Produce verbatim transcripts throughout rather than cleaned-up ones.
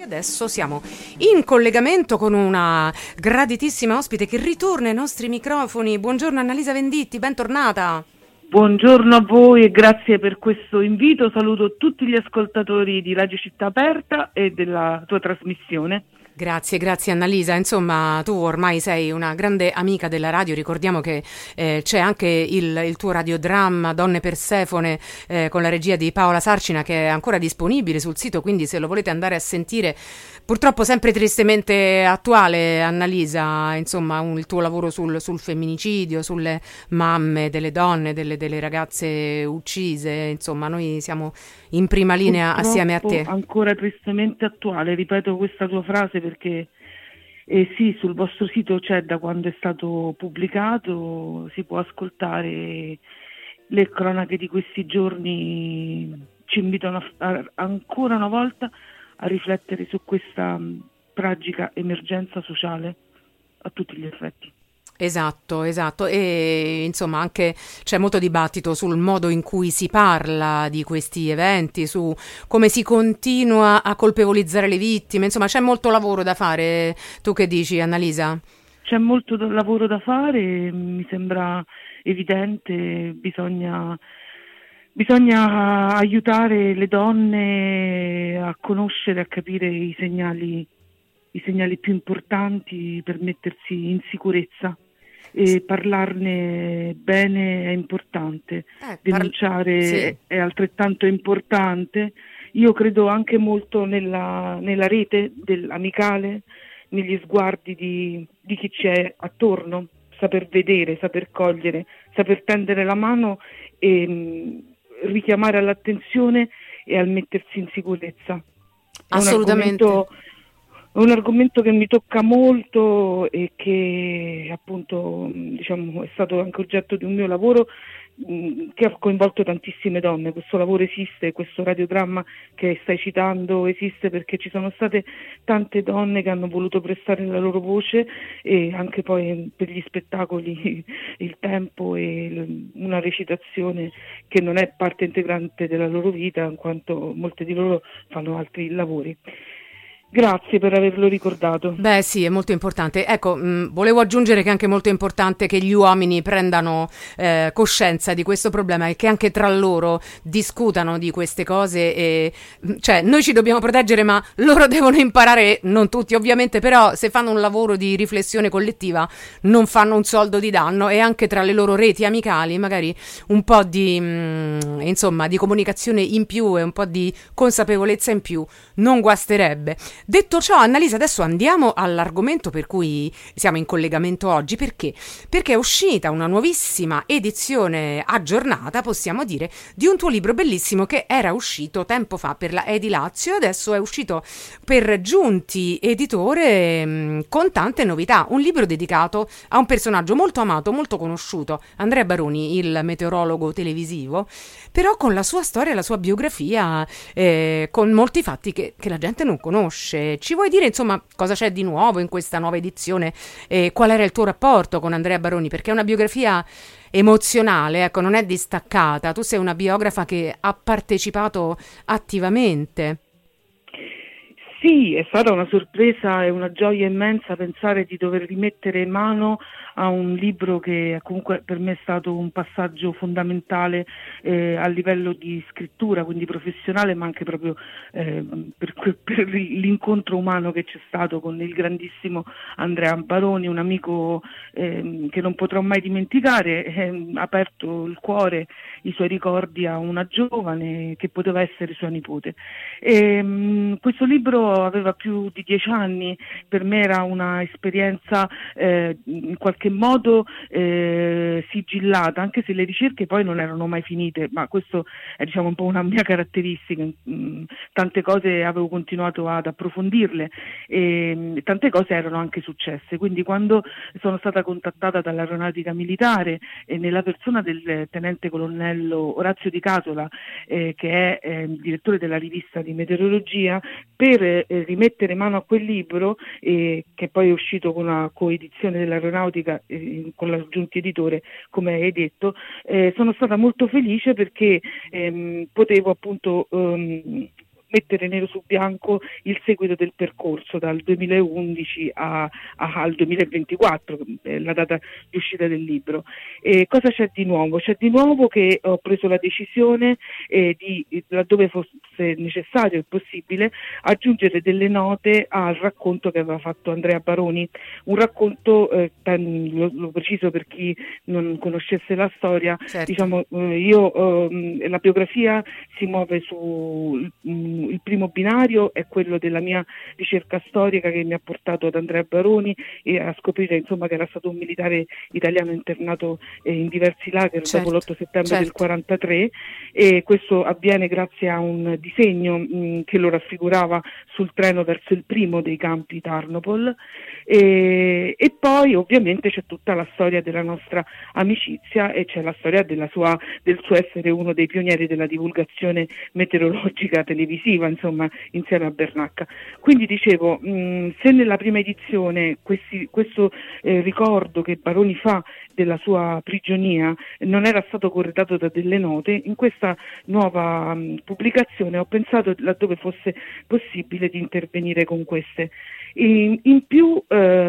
Adesso siamo in collegamento con una graditissima ospite che ritorna ai nostri microfoni. Buongiorno Annalisa Venditti, bentornata. Buongiorno a voi e grazie per questo invito. Saluto tutti gli ascoltatori di Radio Città Aperta e della tua trasmissione. Grazie, grazie Annalisa. Insomma, tu ormai sei una grande amica della radio. Ricordiamo che eh, c'è anche il, il tuo radiodramma Donne Persefone eh, con la regia di Paola Sarcina, che è ancora disponibile sul sito, quindi se lo volete andare a sentire, purtroppo sempre tristemente attuale, Annalisa, insomma, un, il tuo lavoro sul, sul femminicidio, sulle mamme delle donne, delle, delle ragazze uccise, insomma, noi siamo in prima linea Purtroppo assieme a te. Ancora tristemente attuale, ripeto questa tua frase perché eh, sì, sul vostro sito c'è da quando è stato pubblicato, si può ascoltare le cronache di questi giorni, ci invitano a, a, ancora una volta a riflettere su questa mh, tragica emergenza sociale a tutti gli effetti. Esatto, esatto, e insomma anche c'è molto dibattito sul modo in cui si parla di questi eventi, su come si continua a colpevolizzare le vittime, insomma c'è molto lavoro da fare. Tu che dici, Annalisa? C'è molto da- lavoro da fare, mi sembra evidente, bisogna, bisogna aiutare le donne a conoscere, a capire i segnali, i segnali più importanti per mettersi in sicurezza. E parlarne bene è importante, Eh, denunciare parl- sì. è altrettanto importante. Io credo anche molto nella, nella rete dell'amicale, negli sguardi di, di chi c'è attorno, saper vedere, saper cogliere, saper tendere la mano e mh, richiamare all'attenzione e al mettersi in sicurezza. È un Assolutamente. argomento È un argomento che mi tocca molto e che appunto diciamo è stato anche oggetto di un mio lavoro mh, che ha coinvolto tantissime donne. Questo lavoro esiste, questo radiodramma che stai citando esiste perché ci sono state tante donne che hanno voluto prestare la loro voce e anche poi per gli spettacoli il tempo e l- una recitazione che non è parte integrante della loro vita in quanto molte di loro fanno altri lavori. Grazie per averlo ricordato. Beh sì, è molto importante. Ecco, mh, volevo aggiungere che è anche molto importante che gli uomini prendano eh, coscienza di questo problema e che anche tra loro discutano di queste cose. E, mh, cioè, noi ci dobbiamo proteggere, ma loro devono imparare, non tutti ovviamente, però se fanno un lavoro di riflessione collettiva non fanno un soldo di danno e anche tra le loro reti amicali magari un po' di, mh, insomma, di comunicazione in più e un po' di consapevolezza in più non guasterebbe. Detto ciò, Annalisa, adesso andiamo all'argomento per cui siamo in collegamento oggi. Perché? Perché è uscita una nuovissima edizione aggiornata, possiamo dire, di un tuo libro bellissimo che era uscito tempo fa per la Edi Lazio e adesso è uscito per Giunti Editore mh, con tante novità. Un libro dedicato a un personaggio molto amato, molto conosciuto, Andrea Baroni, il meteorologo televisivo, però con la sua storia e la sua biografia, eh, con molti fatti che, che la gente non conosce. Ci vuoi dire insomma cosa c'è di nuovo in questa nuova edizione e qual era il tuo rapporto con Andrea Baroni? Perché è una biografia emozionale, ecco, non è distaccata. Tu sei una biografa che ha partecipato attivamente. Sì, è stata una sorpresa e una gioia immensa pensare di dover rimettere mano a un libro che comunque per me è stato un passaggio fondamentale eh, a livello di scrittura, quindi professionale, ma anche proprio eh, per, per l'incontro umano che c'è stato con il grandissimo Andrea Baroni, un amico eh, che non potrò mai dimenticare, eh, ha aperto il cuore, i suoi ricordi a una giovane che poteva essere sua nipote. E, mh, questo libro aveva più di dieci anni, per me era una esperienza eh, in qualche modo eh, sigillata, anche se le ricerche poi non erano mai finite, ma questo è diciamo un po' una mia caratteristica, mh, tante cose avevo continuato ad approfondirle e mh, tante cose erano anche successe, quindi quando sono stata contattata dall'aeronautica militare e nella persona del tenente colonnello Orazio Di Casola, eh, che è eh, il direttore della rivista di meteorologia, per eh, rimettere mano a quel libro, eh, che poi è uscito con una coedizione dell'aeronautica eh, con la Giunti Editore, come hai detto, eh, sono stata molto felice perché ehm, potevo appunto ehm, mettere nero su bianco il seguito del percorso dal duemilaundici a, a, al duemilaventiquattro, la data di uscita del libro. E cosa c'è di nuovo? C'è di nuovo che ho preso la decisione eh, di, laddove fosse necessario e possibile, aggiungere delle note al racconto che aveva fatto Andrea Baroni, un racconto, eh, lo, lo preciso per chi non conoscesse la storia, certo. diciamo, eh, io eh, la biografia si muove su mh, il primo binario è quello della mia ricerca storica che mi ha portato ad Andrea Baroni e a scoprire insomma che era stato un militare italiano internato eh, in diversi lager certo. dopo l'otto settembre certo. del quarantatré, e questo avviene grazie a un disegno mh, che lo raffigurava sul treno verso il primo dei campi Tarnopol, e, e poi ovviamente c'è tutta la storia della nostra amicizia e c'è la storia della sua, del suo essere uno dei pionieri della divulgazione meteorologica televisiva, insomma, insieme a Bernacca. Quindi dicevo, mh, se nella prima edizione questi, questo eh, ricordo che Baroni fa della sua prigionia non era stato corredato da delle note, in questa nuova mh, pubblicazione ho pensato, laddove fosse possibile, di intervenire con queste. In, in più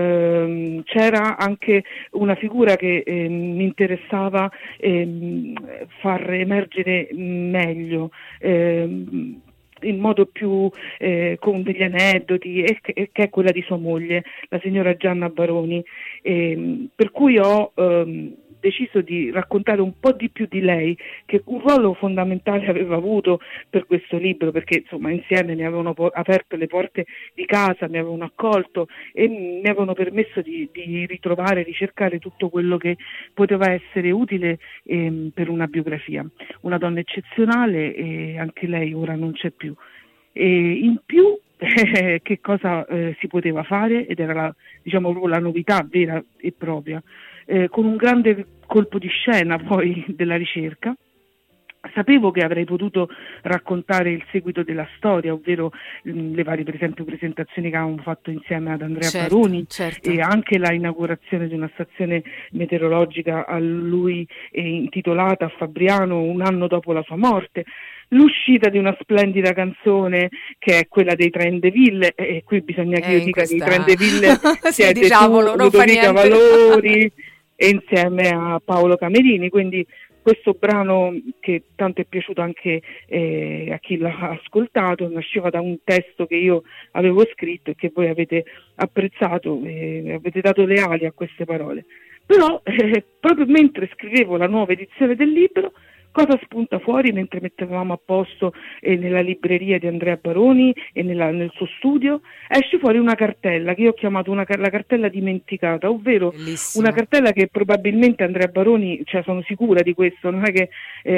ehm, c'era anche una figura che eh, mi interessava ehm, far emergere meglio, ehm, in modo più eh, con degli aneddoti, e che, e che è quella di sua moglie, la signora Gianna Baroni, ehm, per cui ho ehm, deciso di raccontare un po' di più di lei, che un ruolo fondamentale aveva avuto per questo libro, perché insomma insieme mi avevano po- aperto le porte di casa, mi avevano accolto e mi avevano permesso di, di ritrovare, ricercare tutto quello che poteva essere utile ehm, per una biografia. Una donna eccezionale, e anche lei ora non c'è più. E in più eh, che cosa eh, si poteva fare, ed era la, diciamo, la novità vera e propria, eh, con un grande colpo di scena poi della ricerca. Sapevo che avrei potuto raccontare il seguito della storia, ovvero mh, le varie, per esempio, presentazioni che avevamo fatto insieme ad Andrea certo, Baroni, certo. e anche la inaugurazione di una stazione meteorologica a lui eh, intitolata a Fabriano un anno dopo la sua morte, l'uscita di una splendida canzone che è quella dei Trendeville, e qui bisogna che Eh, io in dica che i questa... Trendeville sì, siete diciamolo, tu, non fa Ludovica niente. Valori e insieme a Paolo Camerini, quindi questo brano, che tanto è piaciuto anche eh, a chi l'ha ascoltato, nasceva da un testo che io avevo scritto e che voi avete apprezzato, e avete dato le ali a queste parole. Però eh, proprio mentre scrivevo la nuova edizione del libro, cosa spunta fuori mentre mettevamo a posto eh, nella libreria di Andrea Baroni e nella, nel suo studio? Esce fuori una cartella che io ho chiamato una, la cartella dimenticata, ovvero Bellissimo. una cartella che probabilmente Andrea Baroni, cioè sono sicura di questo, non è che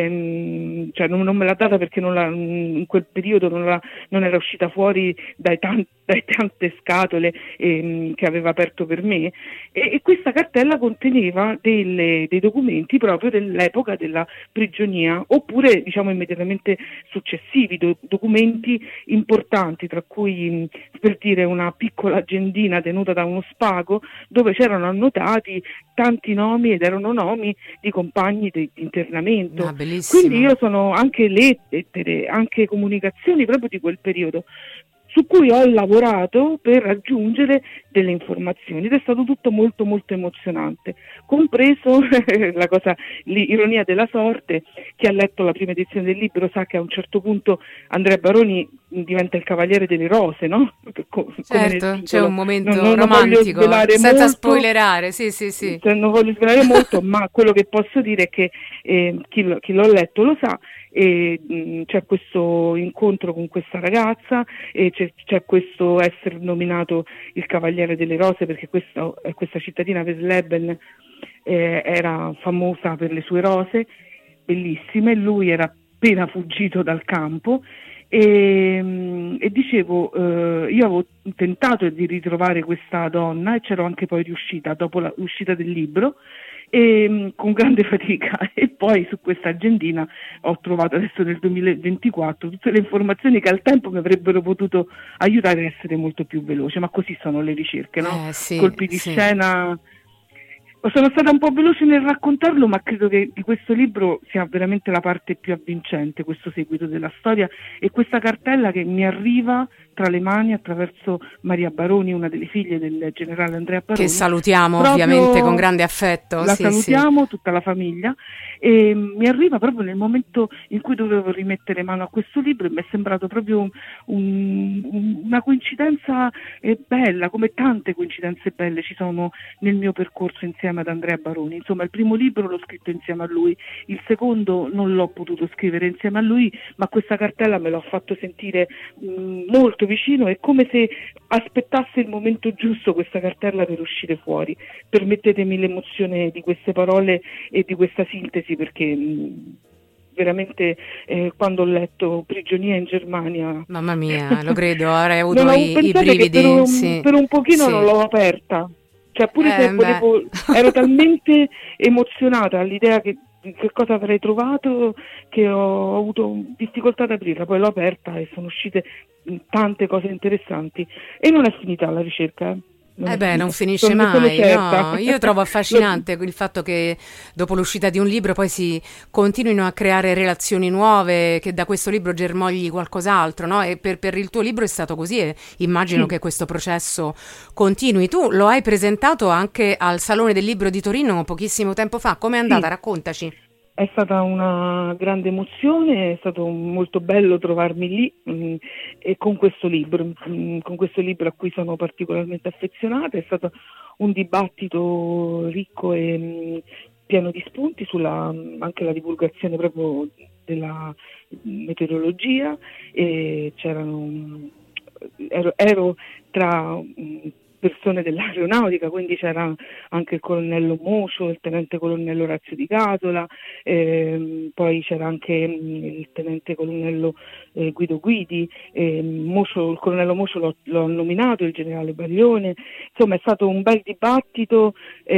ehm, cioè non, non me l'ha data perché non la, in quel periodo non, la, non era uscita fuori dai, tan, dai tante scatole ehm, che aveva aperto per me, e, e questa cartella conteneva delle, dei documenti proprio dell'epoca della prigionia, oppure diciamo immediatamente successivi, do, documenti importanti, tra cui per dire una piccola agendina tenuta da uno spago dove c'erano annotati tanti nomi, ed erano nomi di compagni di internamento. Ah, bellissimo. Quindi io sono anche lettere, anche comunicazioni proprio di quel periodo, su cui ho lavorato per raggiungere delle informazioni, ed è stato tutto molto molto emozionante, compreso la cosa, l'ironia della sorte. Chi ha letto la prima edizione del libro sa che a un certo punto Andrea Baroni diventa il Cavaliere delle Rose, no? Come certo, c'è un momento non, non romantico, senza molto, spoilerare, sì sì sì. Non voglio spoilerare molto, ma quello che posso dire è che eh, chi, lo, chi l'ho letto lo sa. E mh, c'è questo incontro con questa ragazza, e c'è, c'è questo essere nominato il Cavaliere delle Rose, perché questa, questa cittadina Vesleben eh, era famosa per le sue rose bellissime. Lui era appena fuggito dal campo e, e dicevo eh, io avevo tentato di ritrovare questa donna, e c'ero anche poi riuscita dopo la, l'uscita del libro, e, con grande fatica, e poi su questa agendina ho trovato adesso nel duemilaventiquattro tutte le informazioni che al tempo mi avrebbero potuto aiutare a essere molto più veloce, ma così sono le ricerche, no? Eh, sì, Colpi di sì. scena. Sono stata un po' veloce nel raccontarlo, ma credo che di questo libro sia veramente la parte più avvincente, questo seguito della storia e questa cartella che mi arriva tra le mani attraverso Maria Baroni, una delle figlie del generale Andrea Baroni. Che salutiamo proprio, ovviamente con grande affetto. La sì, salutiamo, sì. tutta la famiglia, e mi arriva proprio nel momento in cui dovevo rimettere mano a questo libro e mi è sembrato proprio un, un, una coincidenza eh, bella, come tante coincidenze belle ci sono nel mio percorso insieme ad Andrea Baroni. Insomma, il primo libro l'ho scritto insieme a lui, il secondo non l'ho potuto scrivere insieme a lui, ma questa cartella me l'ha fatto sentire mh, molto vicino, è come se aspettasse il momento giusto questa cartella per uscire fuori. Permettetemi l'emozione di queste parole e di questa sintesi, perché mh, veramente eh, quando ho letto Prigionia in Germania, mamma mia, lo credo, avrei avuto non i, i brividi. Per un, sì. per un pochino sì. non l'ho aperta. Cioè, pure eh, se volevo, ero talmente emozionata all'idea che, che cosa avrei trovato, che ho avuto difficoltà ad aprirla. Poi l'ho aperta e sono uscite tante cose interessanti e non è finita la ricerca. Eh. Eh beh, non finisce sono, mai, sono no? Io trovo affascinante il fatto che dopo l'uscita di un libro poi si continuino a creare relazioni nuove, che da questo libro germogli qualcos'altro, no? E per, per il tuo libro è stato così e immagino sì. che questo processo continui. Tu lo hai presentato anche al Salone del Libro di Torino pochissimo tempo fa, com'è andata? Sì. Raccontaci. È stata una grande emozione, è stato molto bello trovarmi lì mh, e con questo libro, mh, con questo libro a cui sono particolarmente affezionata. È stato un dibattito ricco e mh, pieno di spunti sulla anche la divulgazione proprio della meteorologia, e c'erano ero, ero tra mh, persone dell'aeronautica, quindi c'era anche il colonnello Mocio, il tenente colonnello Orazio Di Casola, ehm, poi c'era anche mh, il tenente colonnello eh, Guido Guidi, eh, Mocio, il colonnello Mocio l'ho, l'ho nominato, il generale Baglione. Insomma, è stato un bel dibattito,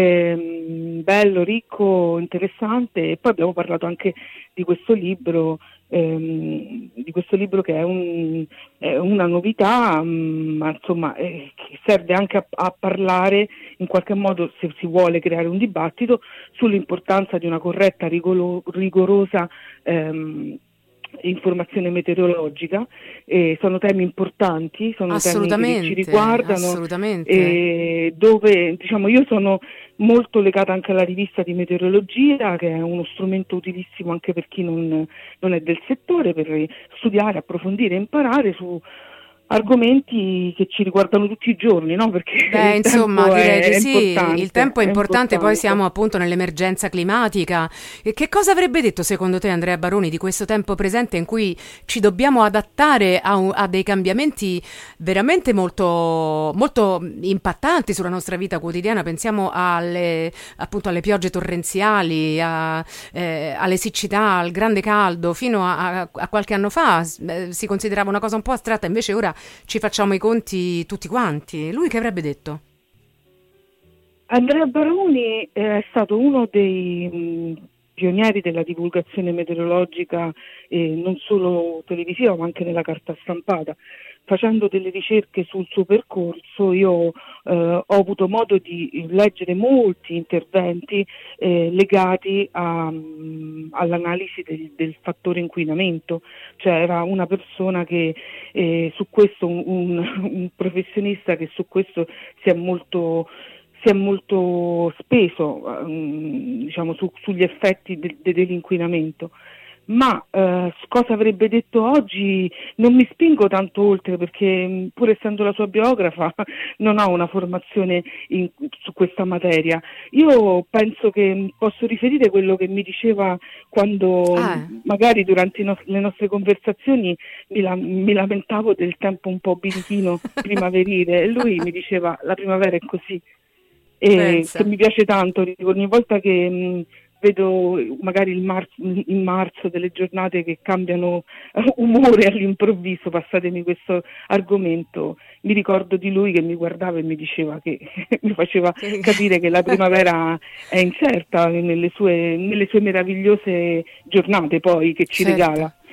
ehm, bello, ricco, interessante, e poi abbiamo parlato anche di questo libro, ehm, di questo libro che è, un, è una novità, mh, ma insomma eh, che serve anche a, a parlare in qualche modo, se si vuole creare un dibattito, sull'importanza di una corretta, rigolo, rigorosa ehm, informazione meteorologica. Eh, sono temi importanti, sono temi che ci riguardano, assolutamente. Eh, dove diciamo io sono molto legata anche alla rivista di meteorologia, che è uno strumento utilissimo anche per chi non, non è del settore, per studiare, approfondire, imparare su argomenti che ci riguardano tutti i giorni, no? Perché Beh, il insomma, tempo direi è, di è sì, importante, il tempo è importante, è importante. Poi siamo appunto nell'emergenza climatica. E che cosa avrebbe detto secondo te Andrea Baroni di questo tempo presente in cui ci dobbiamo adattare a, un, a dei cambiamenti veramente molto, molto impattanti sulla nostra vita quotidiana? Pensiamo alle, appunto alle piogge torrenziali, a, eh, alle siccità, al grande caldo. Fino a, a, a qualche anno fa eh, si considerava una cosa un po' astratta, invece ora ci facciamo i conti tutti quanti. Lui che avrebbe detto? Andrea Baroni è stato uno dei mh, pionieri della divulgazione meteorologica, eh, non solo televisiva ma anche nella carta stampata. Facendo delle ricerche sul suo percorso io eh, ho avuto modo di leggere molti interventi eh, legati a, um, all'analisi del, del fattore inquinamento, cioè era una persona che eh, su questo, un, un, un professionista che su questo si è molto si è molto speso um, diciamo, su, sugli effetti de, de, dell'inquinamento. Ma eh, cosa avrebbe detto oggi non mi spingo tanto oltre, perché pur essendo la sua biografa non ho una formazione in, su questa materia. Io penso che posso riferire quello che mi diceva quando Ah. magari durante no- le nostre conversazioni mi, la- mi lamentavo del tempo un po' birichino primaverile, e lui mi diceva la primavera è così, e Pensa. che mi piace tanto. Ogni volta che mh, vedo magari il marzo, in marzo delle giornate che cambiano uh, umore all'improvviso, passatemi questo argomento, mi ricordo di lui che mi guardava e mi diceva che mi faceva capire che la primavera è incerta nelle sue, nelle sue meravigliose giornate poi che ci certo. regala.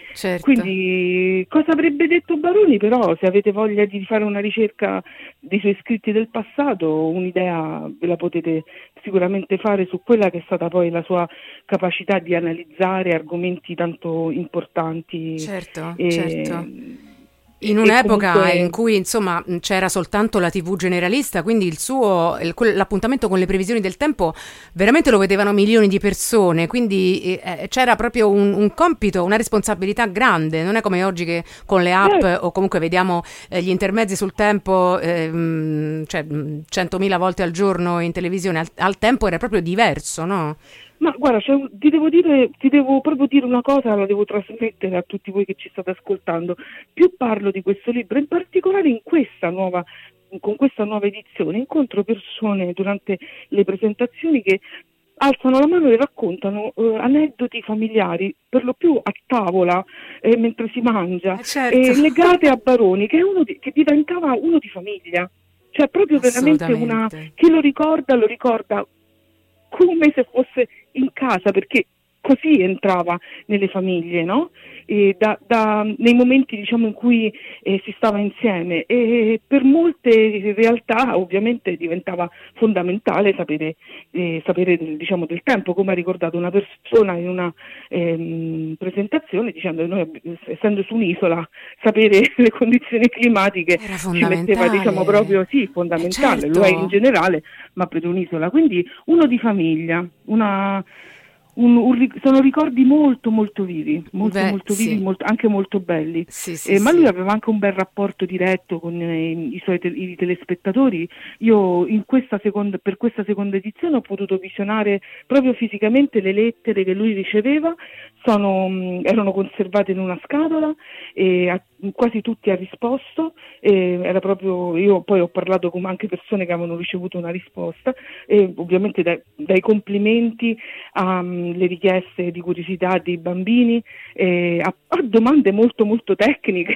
certo. Quindi cosa avrebbe detto Baroni? Però se avete voglia di fare una ricerca dei suoi scritti del passato, un'idea ve la potete sicuramente fare su quella che è stata poi la sua capacità di analizzare argomenti tanto importanti Certo, certo. e, In e un'epoca in comunque cui insomma mh, c'era soltanto la T V generalista, quindi il suo, il- quel- l'appuntamento con le previsioni del tempo veramente lo vedevano milioni di persone, quindi eh, c'era proprio un, un compito, una responsabilità grande, non è come oggi che con le app eh, o comunque vediamo eh, gli intermezzi sul tempo, eh, mh, cioè mh, centomila volte al giorno in televisione, al, al tempo era proprio diverso, no? ma guarda, cioè, ti devo dire, ti devo proprio dire una cosa, la devo trasmettere a tutti voi che ci state ascoltando. Più parlo di questo libro, in particolare in questa nuova, con questa nuova edizione, incontro persone durante le presentazioni che alzano la mano e raccontano eh, aneddoti familiari, per lo più a tavola, eh, mentre si mangia, Eh certo, eh, legate a Baroni, che, è uno di- che diventava uno di famiglia. Cioè proprio veramente una... assolutamente. Chi lo ricorda, lo ricorda come se fosse in casa, perché così entrava nelle famiglie, no? E da, da- nei momenti diciamo in cui eh, si stava insieme, e per molte realtà ovviamente diventava fondamentale sapere, eh, sapere del, diciamo, del tempo, come ha ricordato una persona in una ehm, presentazione dicendo che noi, essendo su un'isola, sapere le condizioni climatiche Era ci metteva diciamo fondamentale. proprio, sì, Eh fondamentale, lo è in certo. generale, ma per un'isola, quindi uno di famiglia, una, un- un ric- sono ricordi molto molto vivi, molto Beh, molto vivi, sì, molto- anche molto belli. sì, sì, Eh, ma lui sì. aveva anche un bel rapporto diretto con eh, i suoi te- i telespettatori. Io in questa seconda, per questa seconda edizione ho potuto visionare proprio fisicamente le lettere che lui riceveva, sono, mh, erano conservate in una scatola e a- quasi tutti ha risposto, e era proprio, io poi ho parlato con anche persone che avevano ricevuto una risposta, e ovviamente dai, dai complimenti alle richieste di curiosità dei bambini, eh, a, a domande molto molto tecniche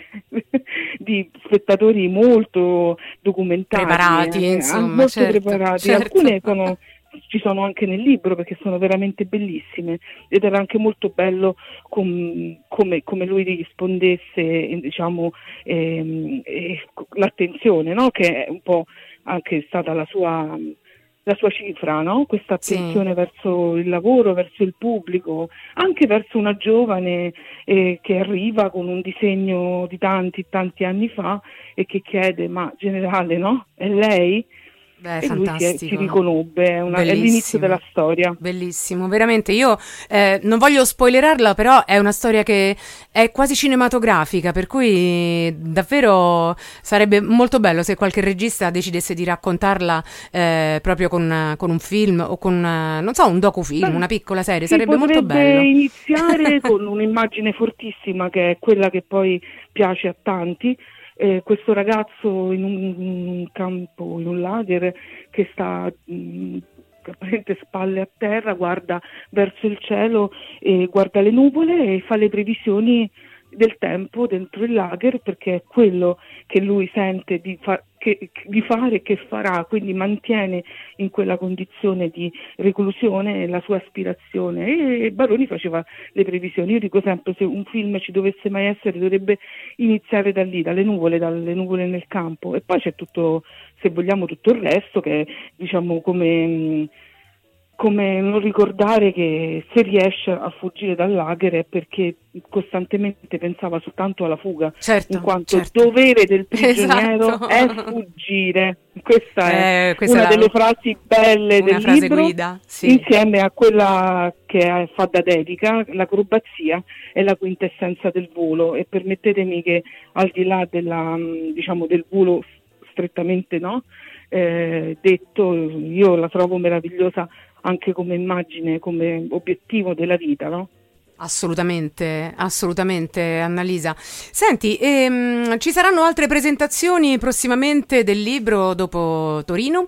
di spettatori molto documentati, Preparati, eh, an- insomma, molto certo, preparati. certo. Alcune sono, ci sono anche nel libro perché sono veramente bellissime, ed era anche molto bello com- come, come lui rispondesse, eh, diciamo, ehm, eh, l'attenzione, no? Che è un po' anche stata la sua, la sua cifra, no? Questa Sì. attenzione verso il lavoro, verso il pubblico, anche verso una giovane eh, che arriva con un disegno di tanti, tanti anni fa e che chiede, ma generale, no? È lei? Beh, E lui si, è- si fantastico. riconobbe, è, una- è l'inizio della Bellissimo. storia. Bellissimo, veramente. Io eh, non voglio spoilerarla, però è una storia che è quasi cinematografica, per cui davvero sarebbe molto bello se qualche regista decidesse di raccontarla eh, proprio con, con un film o con, una- non so, un docufilm, Beh, una piccola serie. si Sarebbe molto potrebbe bello. iniziare con un'immagine fortissima che è quella che poi piace a tanti. Eh, questo ragazzo in un, in un campo, in un lager, che sta mh, praticamente spalle a terra, guarda verso il cielo e guarda le nuvole e fa le previsioni del tempo dentro il lager, perché è quello che lui sente di, fa- che- di fare e che farà, quindi mantiene in quella condizione di reclusione la sua aspirazione, e Baroni faceva le previsioni. Io dico sempre, se un film ci dovesse mai essere dovrebbe iniziare da lì, dalle nuvole, dalle nuvole nel campo, e poi c'è tutto, se vogliamo, tutto il resto che è, diciamo, come... mh, come non ricordare che se riesce a fuggire dal lager è perché costantemente pensava soltanto alla fuga, in Certo, quanto il certo. dovere del Esatto. prigioniero è fuggire. Questa è Eh, questa è una delle la- frasi belle del una frase libro, guida, sì. insieme a quella che fa da dedica, l'acrobazia è la quintessenza del volo, e permettetemi che al di là della, mh, diciamo, del volo strettamente, no? Eh, detto, io la trovo meravigliosa anche come immagine, come obiettivo della vita, no? Assolutamente, assolutamente, Annalisa. Senti, ehm, ci saranno altre presentazioni prossimamente del libro dopo Torino?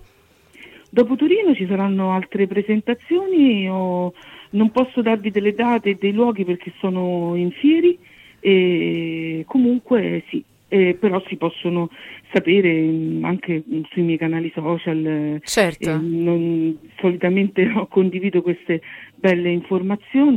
Dopo Torino ci saranno altre presentazioni, o non posso darvi delle date e dei luoghi perché sono in fieri, e comunque sì, eh, però si possono sapere mh, anche mh, sui miei canali social, eh, Certo. eh, non- solitamente ho condivido queste belle informazioni,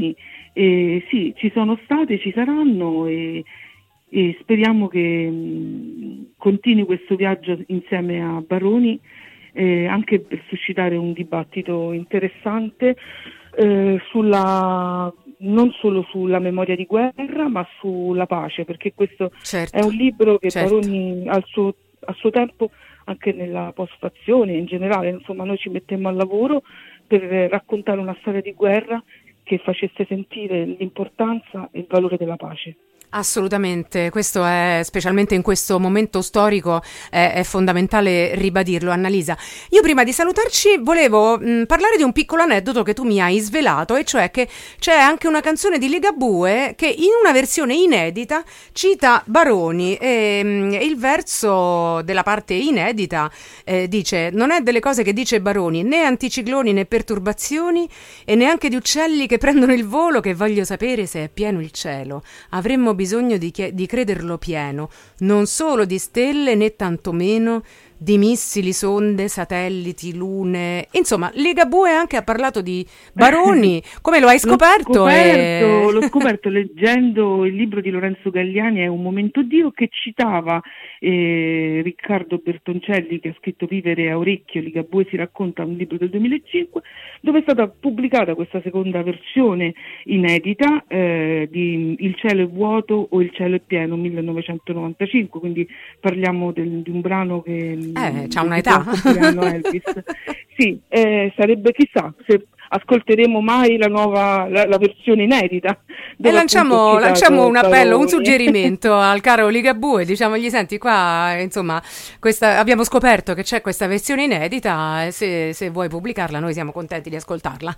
E sì, ci sono state, ci saranno e, e speriamo che mh, continui questo viaggio insieme a Baroni, eh, anche per suscitare un dibattito interessante eh, sulla, non solo sulla memoria di guerra, ma sulla pace, perché questo è Certo, un libro che certo. Baroni al suo, a suo tempo, anche nella postfazione in generale, insomma, noi ci mettemmo al lavoro per raccontare una storia di guerra che facesse sentire l'importanza e il valore della pace. Assolutamente, questo è, specialmente in questo momento storico, è, è fondamentale ribadirlo, Annalisa. Io prima di salutarci volevo mh, parlare di un piccolo aneddoto che tu mi hai svelato, e cioè che c'è anche una canzone di Ligabue che in una versione inedita cita Baroni e mh, il verso della parte inedita eh, dice: non è delle cose che dice Baroni, né anticicloni né perturbazioni e neanche di uccelli che prendono il volo, che voglio sapere se è pieno il cielo. Avremmo bisogno di, chie- di crederlo pieno, non solo di stelle né tantomeno di missili, sonde, satelliti, lune. Insomma, Ligabue anche ha parlato di Baroni. Come lo hai L'ho scoperto? E... scoperto, l'ho scoperto leggendo il libro di Lorenzo Gagliani, È un momento Dio, che citava eh, Riccardo Bertoncelli, che ha scritto Vivere a orecchio, Ligabue si racconta, un libro del duemilacinque, dove è stata pubblicata questa seconda versione inedita eh, di Il cielo è vuoto o Il cielo è pieno, millenovecentonovantacinque, quindi parliamo del, di un brano che Eh, c'ha del un'età. buon compleanno Elvis. Sì, eh, sarebbe, chissà se ascolteremo mai la nuova, la, la versione inedita, E dove appunto ho lanciamo, lanciamo citato un appello, un Baroni. suggerimento al caro Ligabue, diciamogli: senti, qua insomma questa, abbiamo scoperto che c'è questa versione inedita, e se, se vuoi pubblicarla noi siamo contenti di ascoltarla.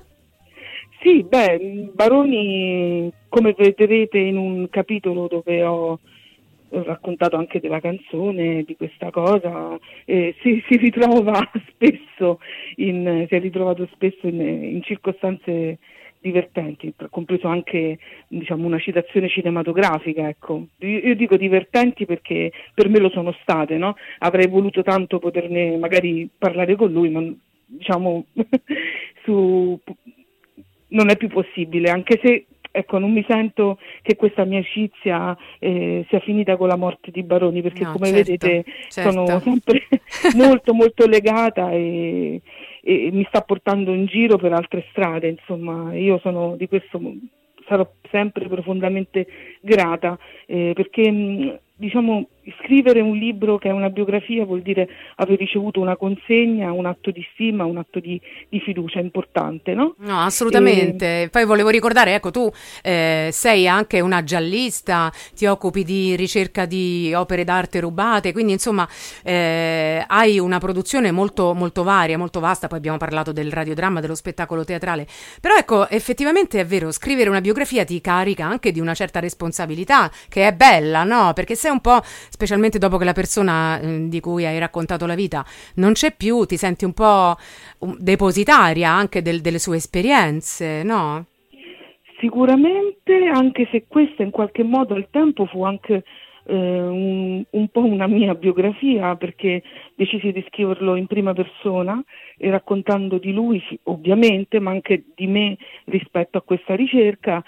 Sì, beh, Baroni, come vedrete in un capitolo dove ho ho raccontato anche della canzone, di questa cosa, eh, si, si ritrova spesso, in, si è ritrovato spesso in, in circostanze divertenti, compreso anche, diciamo, una citazione cinematografica, ecco. Io, io dico divertenti perché per me lo sono state, no? Avrei voluto tanto poterne magari parlare con lui, ma diciamo su, non è più possibile, anche se ecco, non mi sento che questa mia amicizia eh, sia finita con la morte di Baroni, perché No, come certo, vedete sono certo. sempre molto molto legata e, e mi sta portando in giro per altre strade, insomma, io sono di questo, sarò sempre profondamente grata eh, perché mh, diciamo, scrivere un libro che è una biografia vuol dire aver ricevuto una consegna, un atto di stima, un atto di, di fiducia importante, no? No, E, assolutamente. Poi volevo ricordare, ecco, tu eh, sei anche una giallista, ti occupi di ricerca di opere d'arte rubate, quindi insomma eh, hai una produzione molto, molto varia, molto vasta. Poi abbiamo parlato del radiodramma, dello spettacolo teatrale. Però ecco, effettivamente è vero, scrivere una biografia ti carica anche di una certa responsabilità, che è bella, no? Perché sei un po', specialmente dopo che la persona eh, di cui hai raccontato la vita non c'è più, ti senti un po' um, depositaria anche del- delle sue esperienze, no? Sicuramente, anche se questa in qualche modo al tempo fu anche eh, un, un po' una mia biografia, perché decisi di scriverlo in prima persona e raccontando di lui, sì, ovviamente, ma anche di me rispetto a questa ricerca.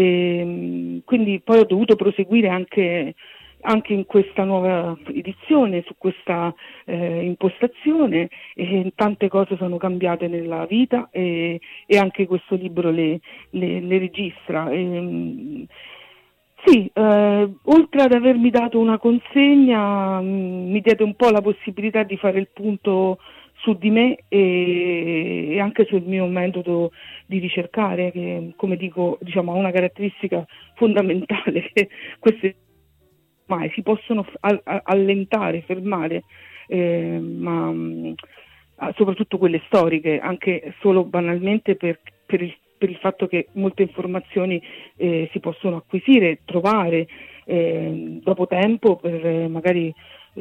E, quindi poi ho dovuto proseguire anche anche in questa nuova edizione, su questa eh, impostazione, e tante cose sono cambiate nella vita e, e anche questo libro le, le, le registra. E, sì, eh, oltre ad avermi dato una consegna, mh, mi diede un po' la possibilità di fare il punto su di me e, e anche sul mio metodo di ricercare, che come dico, diciamo, ha una caratteristica fondamentale, che queste mai si possono a- a- allentare, fermare, eh, ma mh, soprattutto quelle storiche, anche solo banalmente per, per, il, per il fatto che molte informazioni eh, si possono acquisire, trovare eh, dopo tempo per eh, magari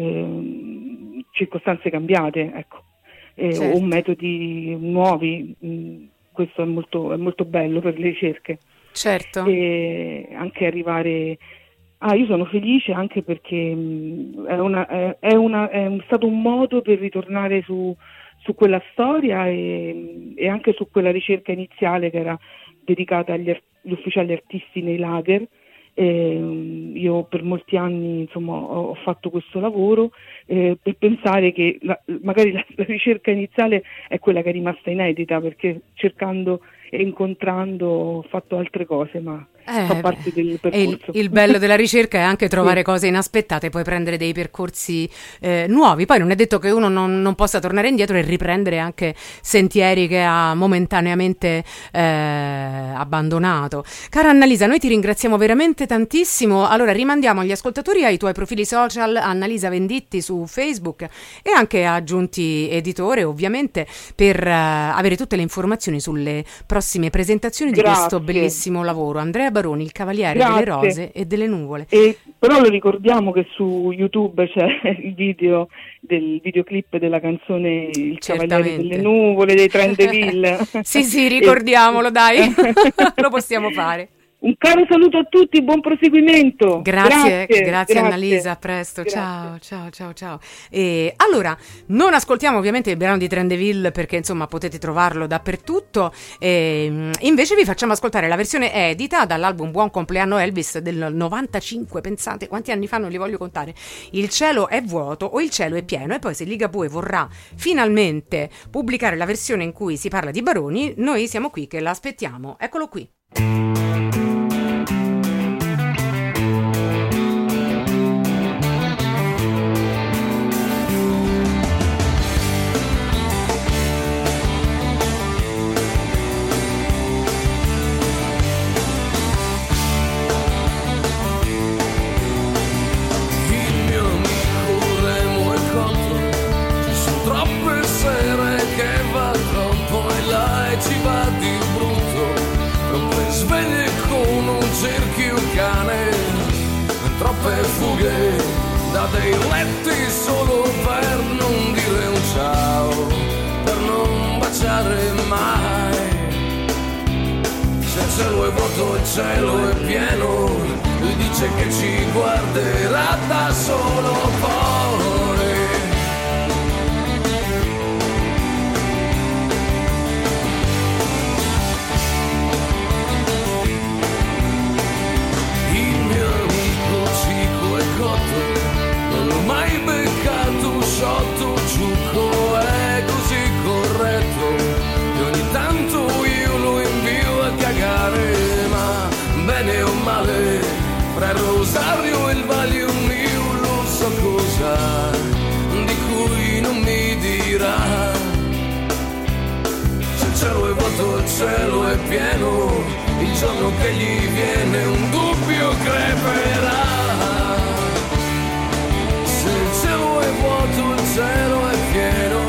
eh, circostanze cambiate, ecco, eh, o Certo, metodi nuovi. Mh, questo è molto, è molto bello per le ricerche. certo. E anche arrivare. Ah, io sono felice anche perché mh, è, una, è, è una- è un- stato un modo per ritornare su, su quella storia e, e anche su quella ricerca iniziale che era dedicata agli ar- gli ufficiali artisti nei lager. Eh, io per molti anni insomma ho, ho fatto questo lavoro eh, per pensare che la, magari la, la ricerca iniziale è quella che è rimasta inedita, perché cercando e incontrando ho fatto altre cose, ma Eh, fa parte del percorso. Il, il bello della ricerca è anche trovare Sì. cose inaspettate, poi prendere dei percorsi eh, nuovi. Poi non è detto che uno non, non possa tornare indietro e riprendere anche sentieri che ha momentaneamente eh, abbandonato. Cara Annalisa, noi ti ringraziamo veramente tantissimo. Allora rimandiamo agli ascoltatori ai tuoi profili social, Annalisa Venditti su Facebook e anche a Giunti Editore, ovviamente, per eh, avere tutte le informazioni sulle prossime presentazioni di Grazie. questo bellissimo lavoro. Andrea Baroni, il Cavaliere Grazie. delle Rose e delle Nuvole. E però lo ricordiamo che su YouTube c'è il video del videoclip della canzone Il Cavaliere Certamente. delle Nuvole dei Trendeville. Sì, sì, ricordiamolo, dai. Lo possiamo fare. Un caro saluto a tutti, buon proseguimento. Grazie, grazie, grazie. Annalisa, a presto. Grazie. Ciao, ciao, ciao, ciao. E allora, non ascoltiamo ovviamente il brano di Trendeville perché insomma potete trovarlo dappertutto. E, invece vi facciamo ascoltare la versione edita dall'album Buon compleanno Elvis del novantacinque. Pensate quanti anni fa, non li voglio contare. Il cielo è vuoto o il cielo è pieno. E poi se Ligabue vorrà finalmente pubblicare la versione in cui si parla di Baroni, noi siamo qui che l'aspettiamo. Eccolo qui. Troppe fughe da dei letti solo per non dire un ciao, per non baciare mai. Se il cielo è vuoto, il cielo è pieno, lui dice che ci guarderà da solo poi. Non l'ho mai beccato sotto ciucco, è così corretto che ogni tanto io lo invio a cagare, ma bene o male, fra il rosario e il Valium io lo so cosa di cui non mi dirà. Se il cielo è vuoto, il cielo è pieno, il giorno che gli viene un dubbio creperà. Il cielo è vuoto, il cielo è pieno.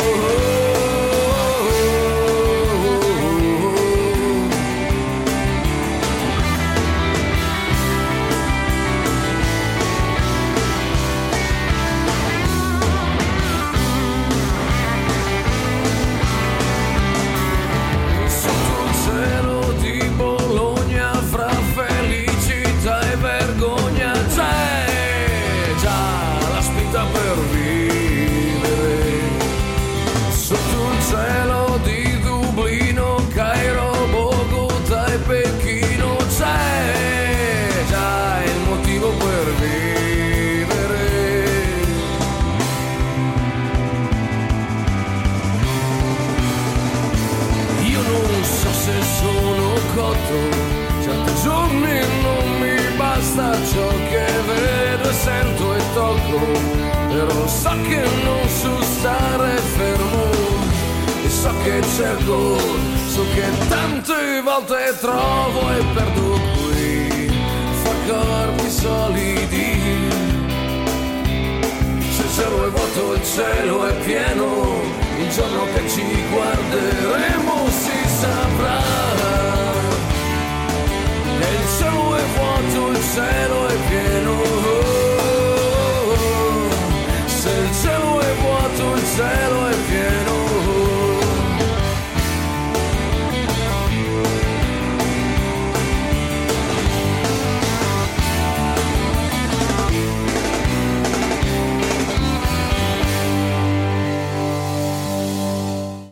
Sotto il cielo di Bologna, fra felicità e vergogna, c'è per vivere. Sotto il cielo di Dublino, Cairo, Bogotà e Pechino c'è già il motivo per vivere. Io non so se sono cotto, certi giorni non mi basta ciò che vedo e sento e tocco, però so che non so stare fermo e so che cerco, so che tante volte trovo e perdo qui fra corpi solidi. Se il cielo è vuoto, il cielo è pieno, il giorno che ci guarderemo si saprà. E il cielo è vuoto, il cielo è pieno. Se il cielo è vuoto, il cielo